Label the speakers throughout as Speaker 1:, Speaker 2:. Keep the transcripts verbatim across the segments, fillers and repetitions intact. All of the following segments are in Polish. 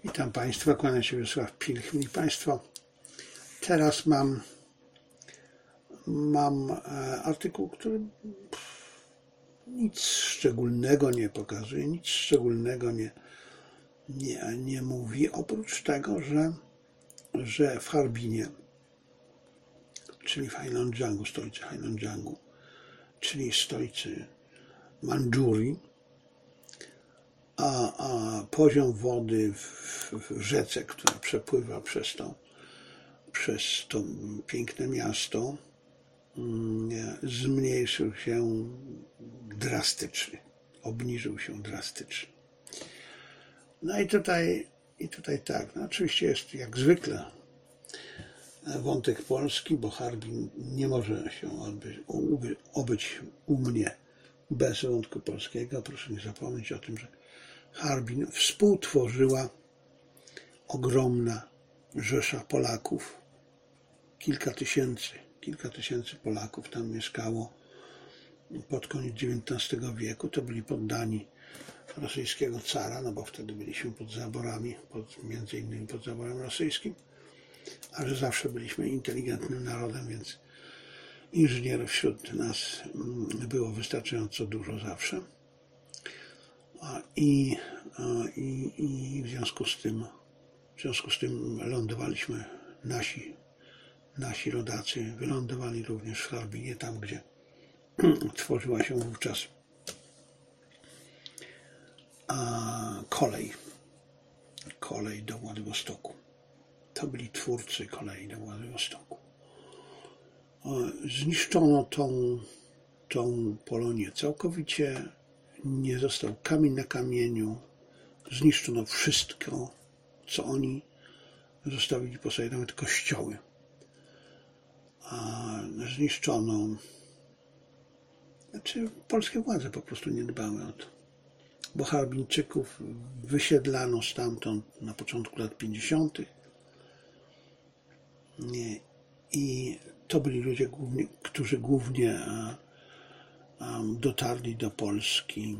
Speaker 1: Witam Państwa, kłania się Wiesław Pilch. Mili Państwo, teraz mam, mam artykuł, który nic szczególnego nie pokazuje, nic szczególnego nie, nie, nie mówi, oprócz tego, że, że w Harbinie, czyli w Heilongjiangu, stolicy Heilongjiangu, czyli stolicy Mandżurii, A, a poziom wody w, w rzece, która przepływa przez to, przez to piękne miasto, zmniejszył się drastycznie, obniżył się drastycznie. No i tutaj, i tutaj tak, no oczywiście jest jak zwykle wątek polski, bo Harbin nie może się odbyć, obyć u mnie bez wątku polskiego. Proszę nie zapomnieć o tym, że Harbin współtworzyła ogromna rzesza Polaków. Kilka tysięcy, kilka tysięcy Polaków tam mieszkało pod koniec dziewiętnastego wieku. To byli poddani rosyjskiego cara, no bo wtedy byliśmy pod zaborami, pod, między innymi pod zaborem rosyjskim, ale zawsze byliśmy inteligentnym narodem, więc inżynierów wśród nas było wystarczająco dużo zawsze. I, i, i w związku z tym, w związku z tym lądowaliśmy, nasi, nasi rodacy wylądowali również w Harbinie, tam gdzie tworzyła się wówczas a, kolej, kolej do Władywostoku. To byli twórcy kolei do Władywostoku. Zniszczono tą, tą Polonię całkowicie. Nie został kamień na kamieniu, zniszczono wszystko, co oni zostawili po sobie, nawet kościoły. A zniszczono, znaczy polskie władze po prostu nie dbały o to, bo Harbińczyków wysiedlano stamtąd na początku lat pięćdziesiątych. I to byli ludzie, głównie, którzy głównie dotarli do Polski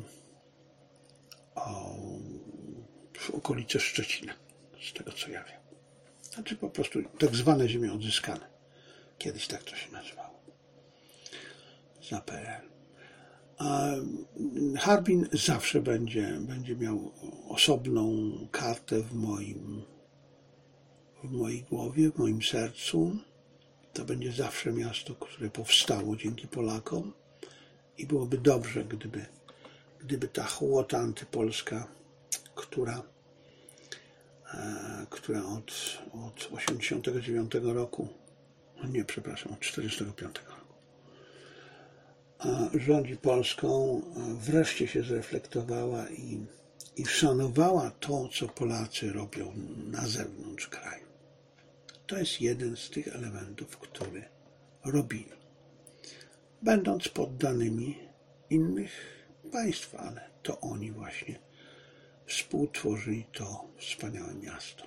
Speaker 1: o, w okolice Szczecina, z tego co ja wiem. Znaczy po prostu tak zwane ziemie odzyskane. Kiedyś tak to się nazywało. Za P R L. A Harbin zawsze będzie, będzie miał osobną kartę w moim, w mojej głowie, w moim sercu. To będzie zawsze miasto, które powstało dzięki Polakom. I byłoby dobrze, gdyby, gdyby ta hołota antypolska, która, e, która od, od osiemdziesiątego dziewiątego roku, nie, przepraszam, od czterdziestego piątego roku, e, rządzi Polską, e, wreszcie się zreflektowała i, i szanowała to, co Polacy robią na zewnątrz kraju. To jest jeden z tych elementów, który robili, będąc poddanymi innych państw, ale to oni właśnie współtworzyli to wspaniałe miasto.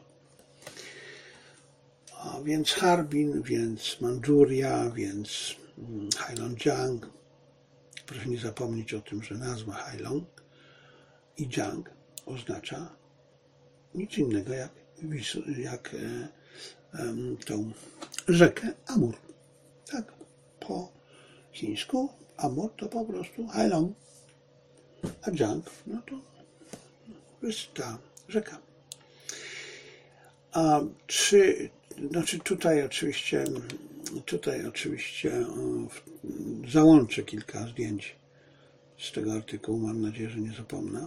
Speaker 1: A więc Harbin, więc Mandżuria, więc Heilongjiang. Proszę nie zapomnieć o tym, że nazwa Heilong i Jiang oznacza nic innego jak, jak e, e, tą rzekę Amur. Tak, po chińsku Amur to po prostu Heilong, a Jiang, no to jest ta rzeka. A czy, znaczy tutaj oczywiście, tutaj oczywiście załączę kilka zdjęć z tego artykułu, mam nadzieję, że nie zapomnę.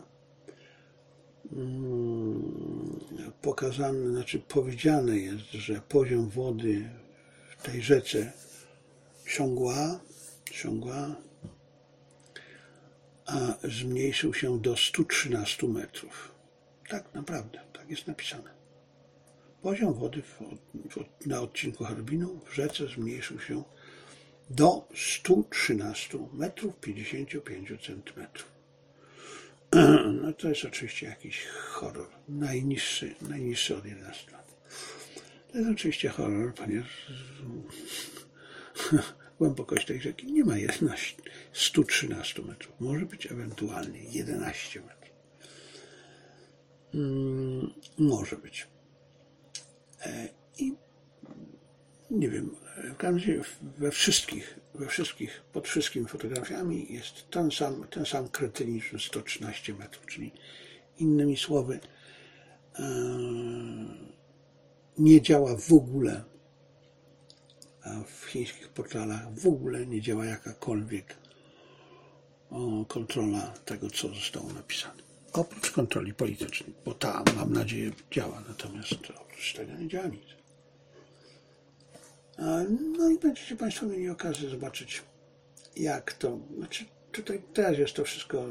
Speaker 1: Pokazane, znaczy powiedziane jest, że poziom wody w tej rzece Xiongwa, Xiongwa a zmniejszył się do stu trzynastu metrów. Tak naprawdę, tak jest napisane. Poziom wody w, w, na odcinku Harbinu w rzece zmniejszył się do stu trzynastu metrów pięćdziesięciu pięciu centymetrów. No to jest oczywiście jakiś horror. Najniższy, najniższy od jedenastu lat. To jest oczywiście horror, ponieważ głębokość tej rzeki nie ma stu trzynastu metrów. Może być ewentualnie jedenaście metrów. Mm, może być. E, I nie wiem, w każdym razie we wszystkich, we wszystkich, pod wszystkimi fotografiami jest ten sam, ten sam kretyniczny sto trzynaście metrów, czyli innymi słowy e, nie działa w ogóle w chińskich portalach, w ogóle nie działa jakakolwiek o, kontrola tego, co zostało napisane. Oprócz kontroli politycznej, bo ta, mam nadzieję, działa, natomiast oprócz tego nie działa nic. No i będziecie Państwo mieli okazję zobaczyć, jak to, znaczy tutaj teraz jest to wszystko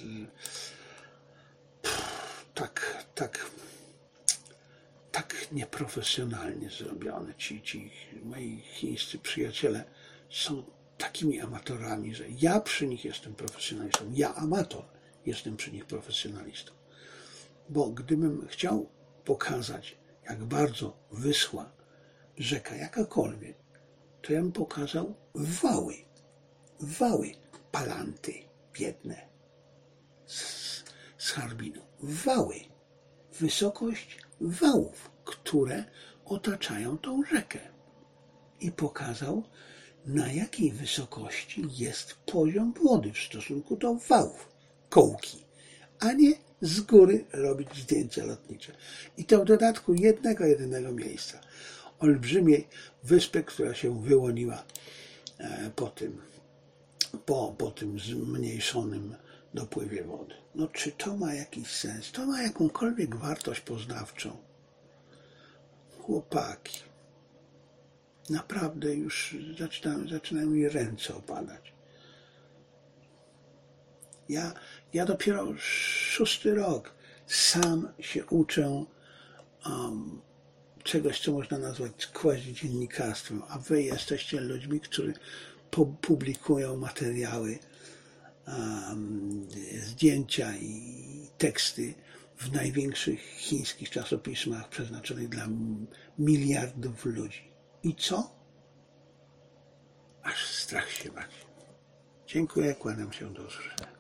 Speaker 1: tak, tak, tak nieprofesjonalnie zrobione. Ci, ci moi chińscy przyjaciele są takimi amatorami, że ja przy nich jestem profesjonalistą. Ja, amator, jestem przy nich profesjonalistą. Bo gdybym chciał pokazać, jak bardzo wyschła rzeka jakakolwiek, to ja bym pokazał wały. Wały Palanty biedne z, z Harbinu. Wały. Wysokość wałów, które otaczają tą rzekę. I pokazał, na jakiej wysokości jest poziom wody w stosunku do wałów, kołki, a nie z góry robić zdjęcia lotnicze. I to w dodatku jednego, jedynego miejsca. Olbrzymiej wyspy, która się wyłoniła po tym, po, po tym zmniejszonym dopływie wody. No czy to ma jakiś sens? To ma jakąkolwiek wartość poznawczą? Chłopaki, naprawdę już zaczynają, zaczynają mi ręce opadać. Ja, ja dopiero szósty rok sam się uczę um, czegoś, co można nazwać quasi-dziennikarstwem, a wy jesteście ludźmi, którzy publikują materiały, um, zdjęcia i teksty w największych chińskich czasopismach przeznaczonych dla miliardów ludzi. I co? Aż strach się bać. Dziękuję, kłaniam się, do usłyszenia.